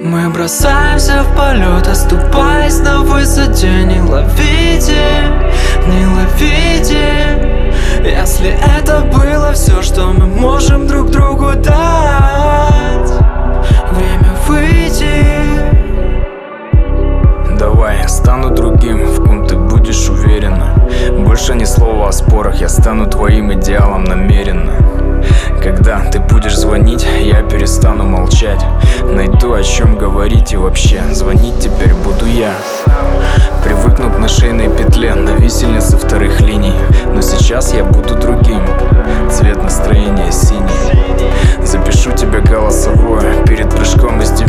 Мы бросаемся в полет, оступаясь на высоте. Не ловите, не ловите. Если это было все, что мы можем друг другу дать, время выйти. Давай, я стану другим, в ком ты будешь уверена. Больше ни слова о спорах, я стану твоим идеалом намеренно. Когда ты будешь звонить, я перестану молчать. Найду о чем говорить и вообще звонить теперь буду я. Привыкну к нашейной петле на висельнице вторых линий. Но сейчас я буду другим, цвет настроения синий. Запишу тебе голосовое перед прыжком из 9.